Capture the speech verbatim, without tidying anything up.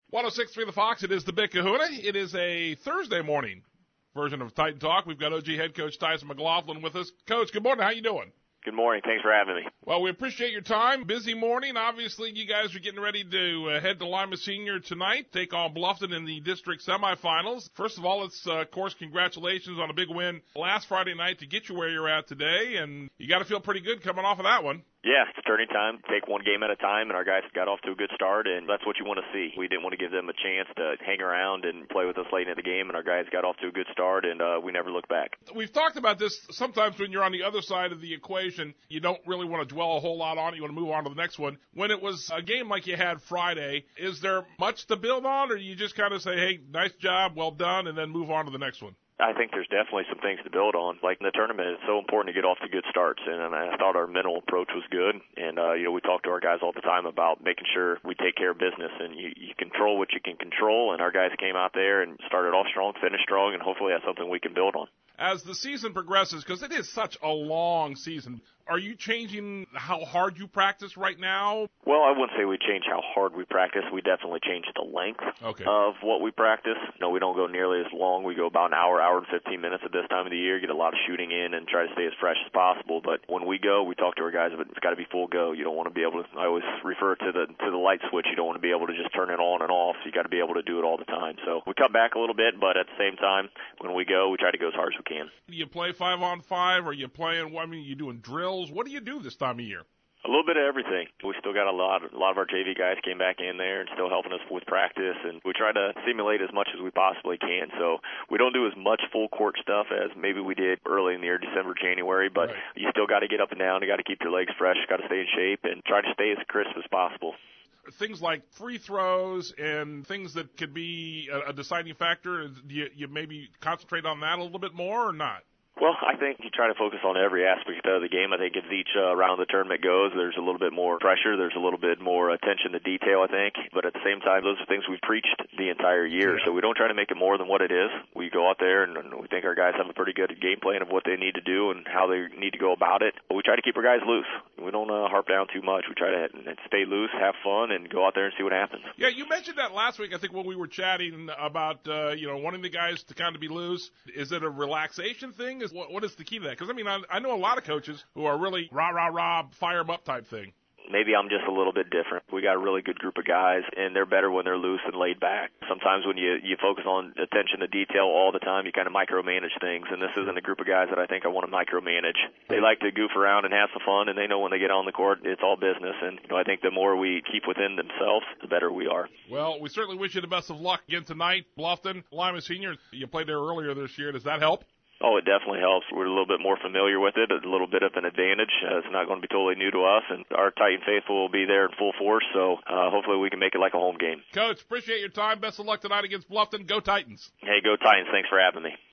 one oh six point three The Fox, it is the Big Kahuna. It is a Thursday morning version of Titan Talk. We've got O G head coach Tyson McLaughlin with us. Coach, good morning. How you doing? Good morning. Thanks for having me. Well, we appreciate your time. Busy morning. Obviously, you guys are getting ready to uh, head to Lima Senior tonight, take on Bluffton in the district semifinals. First of all, it's, uh, of course, congratulations on a big win last Friday night to get you where you're at today, and you got to feel pretty good coming off of that one. Yeah, it's turning time. Take one game at a time, and our guys got off to a good start, and that's what you want to see. We didn't want to give them a chance to hang around and play with us late in the game, and our guys got off to a good start, and uh, we never looked back. We've talked about this. Sometimes when you're on the other side of the equation, you don't really want to dwell a whole lot on it. You want to move on to the next one. When it was a game like you had Friday, is there much to build on, or do you just kind of say, hey, nice job, well done, and then move on to the next one? I think there's definitely some things to build on. Like in the tournament, it's so important to get off to good starts, and I thought our mental approach was good. And, uh, you know, we talk to our guys all the time about making sure we take care of business, and you, you control what you can control, and our guys came out there and started off strong, finished strong, and hopefully that's something we can build on. As the season progresses, because it is such a long season, are you changing how hard you practice right now? Well, I wouldn't say we change how hard we practice. We definitely change the length okay. of what we practice. No, we don't go nearly as long. We go about an hour, hour and fifteen minutes at this time of the year, get a lot of shooting in and try to stay as fresh as possible. But when we go, we talk to our guys, but it's got to be full go. You don't want to be able to, I always refer to the to the light switch. You don't want to be able to just turn it on and off. You got to be able to do it all the time. So we cut back a little bit, but at the same time, when we go, we try to go as hard as we can. Do you play five on five? Are you playing, I mean, you doing drills? What do you do this time of year? A little bit of everything. We still got a lot, a lot of our J V guys came back in there and still helping us with practice, and we try to simulate as much as we possibly can. So we don't do as much full court stuff as maybe we did early in the year, December, January, but right. You still got to get up and down. You got to keep your legs fresh, got to stay in shape, and try to stay as crisp as possible. Things like free throws and things that could be a, a deciding factor, do you, you maybe concentrate on that a little bit more or not? Well, I think you try to focus on every aspect of the game. I think as each uh, round of the tournament goes, there's a little bit more pressure. There's a little bit more attention to detail, I think. But at the same time, those are things we've preached the entire year. Yeah. So we don't try to make it more than what it is. We go out there, and, and we think our guys have a pretty good game plan of what they need to do and how they need to go about it. But we try to keep our guys loose. We don't uh, harp down too much. We try to stay loose, have fun, and go out there and see what happens. Yeah, you mentioned that last week, I think, when we were chatting about, uh, you know, wanting the guys to kind of be loose. Is it a relaxation thing? Is What, what is the key to that? Because, I mean, I, I know a lot of coaches who are really rah, rah, rah, fire them up type thing. Maybe I'm just a little bit different. We got a really good group of guys, and they're better when they're loose and laid back. Sometimes when you, you focus on attention to detail all the time, you kind of micromanage things, and this isn't a group of guys that I think I want to micromanage. They like to goof around and have some fun, and they know when they get on the court, it's all business. And you know, I think the more we keep within themselves, the better we are. Well, we certainly wish you the best of luck again tonight. Bluffton, Lima Senior, you played there earlier this year. Does that help? Oh, it definitely helps. We're a little bit more familiar with it, a little bit of an advantage. Uh, it's not going to be totally new to us, and our Titan faithful will be there in full force, so uh, hopefully we can make it like a home game. Coach, appreciate your time. Best of luck tonight against Bluffton. Go Titans. Hey, go Titans. Thanks for having me.